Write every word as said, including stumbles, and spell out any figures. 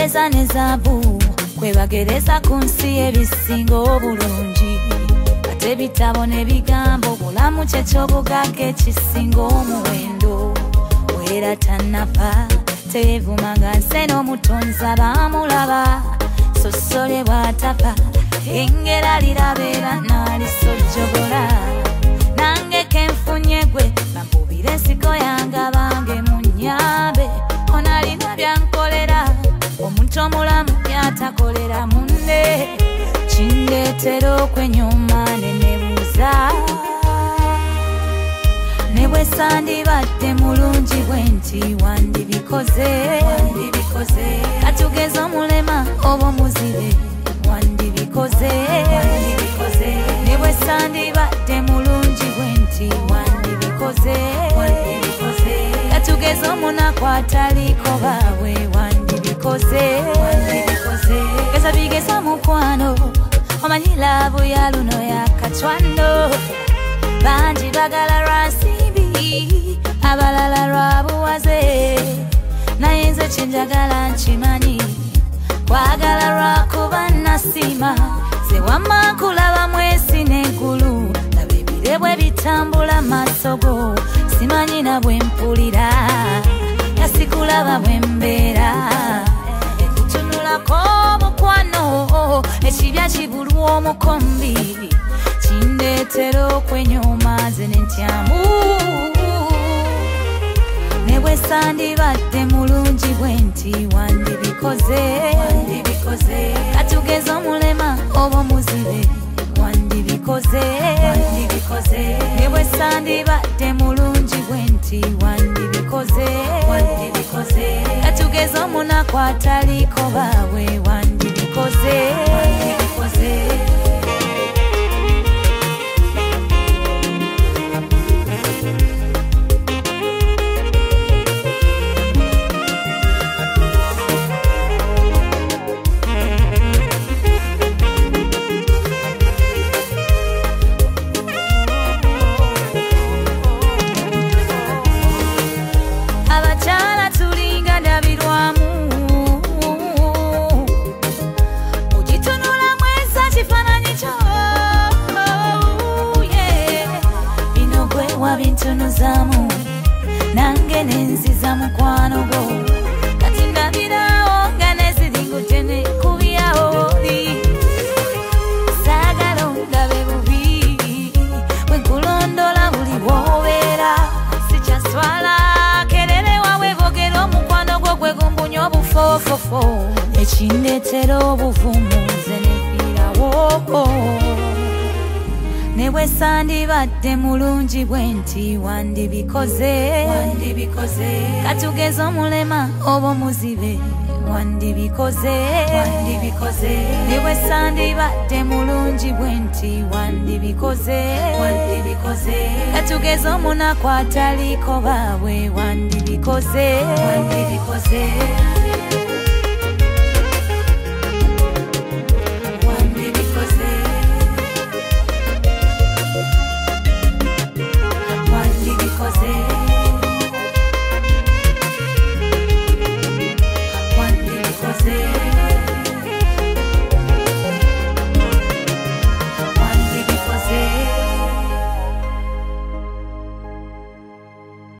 feza ne zaabu kwebagereza ku nsi ebisinga obulungi ate ebitabo n'ebigambo bulamu kye ky'obugagga ekisinga omuwendo wera tannapa tevuma nga nse n'omutonzi abamulaba sosole bw'atapa engera lirabeera n'alisojjogola nange kenfunye gwe bambubira ensiko yange abange munyambe onalina byankolera omuntu omulamu byatakolera munne kindeetera okwenyuma ne nebuuza ne bwe sandibadde mulungi bwe nti wandibikoze katugeza omulema oba omuzibe wandibikoze ne bwe sandibadde mulungi bwe nti wandibikoze katugeza omunaku ataliko baabwe wandibikoze geza bigeza mukwano omanyi laavu ya luno yakacwano bangi bagala lwansimbi abalala lwabuwaze naye nze kyenjagala nkimanyi kwagala lwakuba nasima ze wamma nkulaba mwesi n'eggulu laba ebire bwe bitambula maaso go simanyi na bwe mpulira yasikulaba bwe mbeera ekutunulako omukwano ekibya kibulwa omukombi kindeetera okwenyoma ze n'entyamu ne bwe sandibadde mulungi bwe nti wandibikoze katugeza omulema oba omuzibe wandibikoze ne bwe sandibadde mulungi bwe nti wandibikoze katugeza omunaku ataliko baabwe wandibikoze bintunuzamu nange nenziza mukwano gwo kati ndabirawo nga neziringute nekubyawo oli saagala ondabe bubi bwe nkulondola buli bw'obeera sikyaswala kerere wawe bogera omukwano gwo gwe gumbunya obufoofofo ekindeetera obuvumu nze neviirawo ne bwe sandibadde mulungi bwe nti wandibikoze katugeza omulema oba omuzibe wandibikoze ne bwe sandibadde mulungi bwe nti wandibikoze katugeza omunaku ataliko baabwe wandibikoze